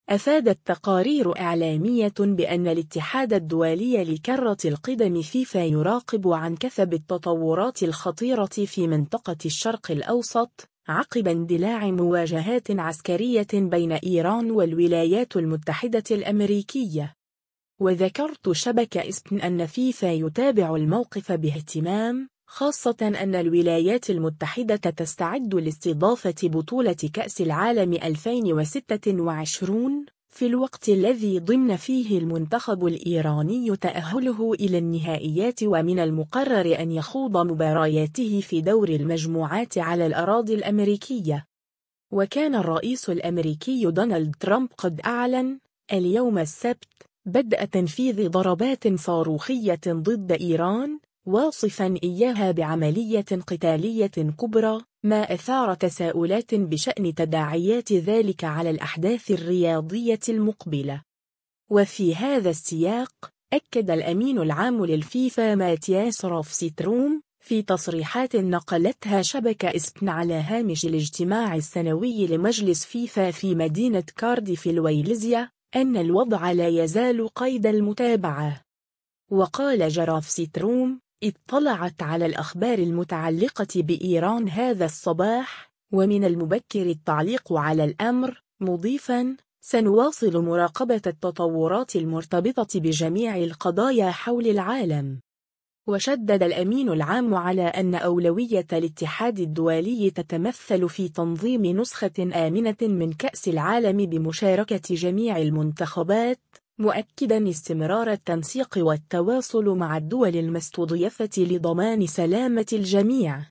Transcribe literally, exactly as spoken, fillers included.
أفادت تقارير إعلامية بأن الاتحاد الدولي لكرة القدم فيفا يراقب عن كثب التطورات الخطيرة في منطقة الشرق الأوسط عقب اندلاع مواجهات عسكرية بين إيران والولايات المتحدة الأمريكية. وذكرت شبكة إسبن أن فيفا يتابع الموقف باهتمام، خاصة أن الولايات المتحدة تستعد لاستضافة بطولة كأس العالم ألفين وستة وعشرين في الوقت الذي ضمن فيه المنتخب الإيراني تأهله إلى النهائيات، ومن المقرر أن يخوض مبارياته في دور المجموعات على الأراضي الأمريكية. وكان الرئيس الأمريكي دونالد ترامب قد أعلن اليوم السبت بدء تنفيذ ضربات صاروخية ضد إيران، واصفاً إياها بعملية قتالية كبرى، ما أثار تساؤلات بشأن تداعيات ذلك على الأحداث الرياضية المقبلة. وفي هذا السياق، أكد الأمين العام للفيفا ماتياس روفستروم في تصريحات نقلتها شبكة إسبن على هامش الاجتماع السنوي لمجلس فيفا في مدينة كارديف الويلزية أن الوضع لا يزال قيد المتابعة. وقال روفستروم: اطلعت على الأخبار المتعلقة بإيران هذا الصباح، ومن المبكر التعليق على الأمر، مضيفاً: سنواصل مراقبة التطورات المرتبطة بجميع القضايا حول العالم. وشدد الأمين العام على أن أولوية الاتحاد الدولي تتمثل في تنظيم نسخة آمنة من كأس العالم بمشاركة جميع المنتخبات، مؤكداً استمرار التنسيق والتواصل مع الدول المستضيفة لضمان سلامة الجميع.